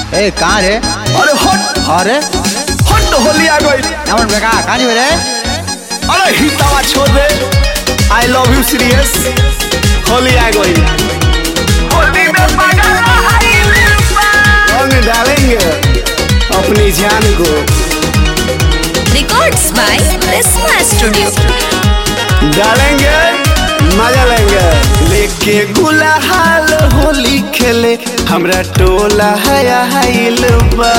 ए कहाँ रे? अरे हट अरे हट होली आ गई। एमन बेका कहाँ जी रे? अरे हितावा छोड़ दे। I love you serious. Holi आ गई। होली में रंग डालेंगे अपनी जान को। Records by Prisma Studio. डालेंगे मजा लेंगे। लेके गुलाल होली खेले हमरा टोला हाइल बा।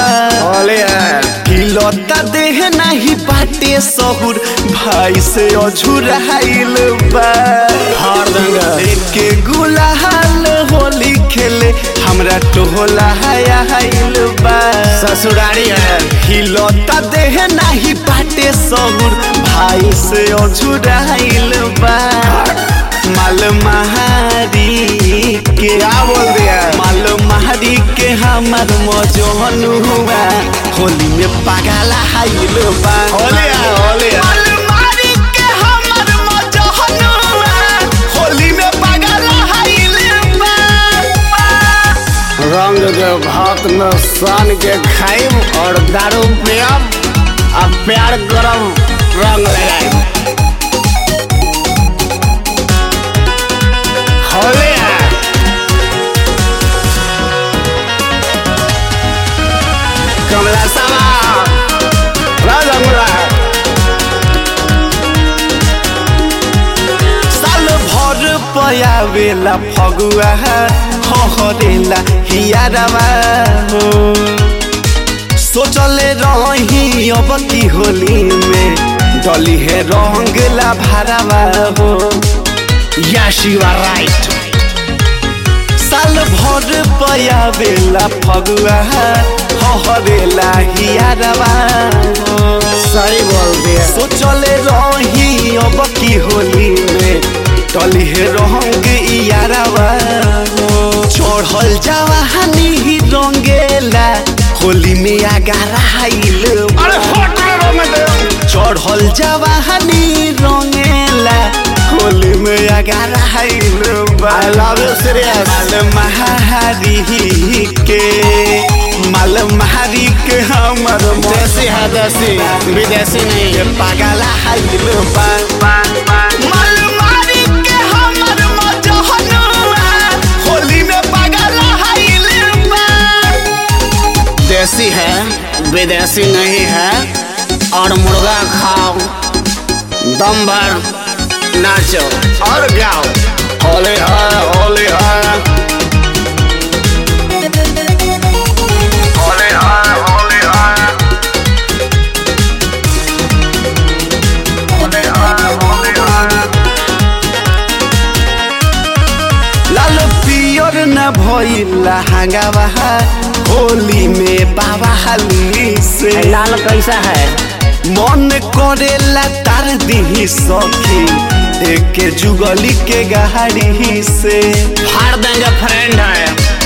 हिलता देह नहीं पाटे सहुर भाई से अझुराइल बा। लेके गुलाल होली खेले हमरा टोला हाइल बा। ससुरारी है। हिलता देह नहीं पाटे सहुर भाई से अझुराइल बा। माल महारी के क्या बोल दिया? माल महारी के हमर मजोहन हुआ होली में पागल हाइल बा। माल महारी के हमर मजोहन हुआ होली में पागल हाइल बा। रंग के भात में सान के खाइम और दारू पियम और प्यार करम रंग लगाइम। होली है। कमला सामा राजंगला साल भर पयावेला फगुआ हरेला हियारवा हो। सोचले रही अब की होली में डली है रंगला भरवा हो। Yes, you are right. साल भर पयावेला फगुआ हरेला हियारवा हो। सही बोल दिया। सोचले रही अब की होली में टली है रंग यारवा हो। चढ़ल जवानी रंगेला होली में आगार हाइल। अरे हट चढ़ल जवानी रंगेला होली में आगार हाइल। I love you serious. माल महारी के हमर देसी है देसी, विदेशी नहीं है। पागल हाइल बा। माल महारी के हमर मजहनुआ होली में पागल हाइल बा। देसी है विदेशी नहीं है। और मुर्गा खाओ दम भर नाचो और गाओ। होली है होली है होली है होली है होली है होली है। लाल पियर न भइला हंगावा होली में बाबा हाली से। लाल कैसा है? मन करेला तार दी सखी देख के जुगली के गाड़ी से। फाड़ देंगे फ्रेंड है।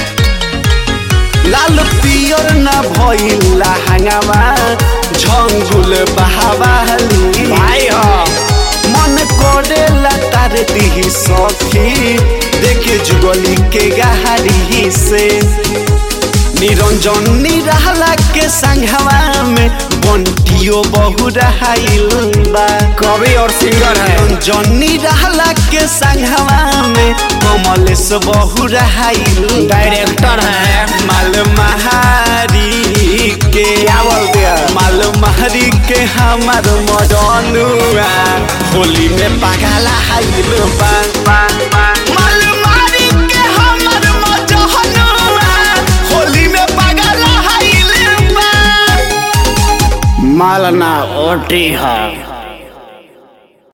लाल पियर न भइला हंगावा झंझुल बहावाली भाई हो मन करेला तार दी सखी देख के जुगली के गाड़ी से। निरंजन निराला के संघवा में बंटियो बहु रहाइल बा। कवि और सिंगर है। निरंजन निराला के संघवा में कमलेश बहु रहाइल। डायरेक्टर है। माल महारी के क्या बोल दिया? माल महारी के हमार मदनुआ होली में पागल हाइल बा। माल महारी के हमार मदनुआ होली में पागल हाइल बा। मालना ओटी है।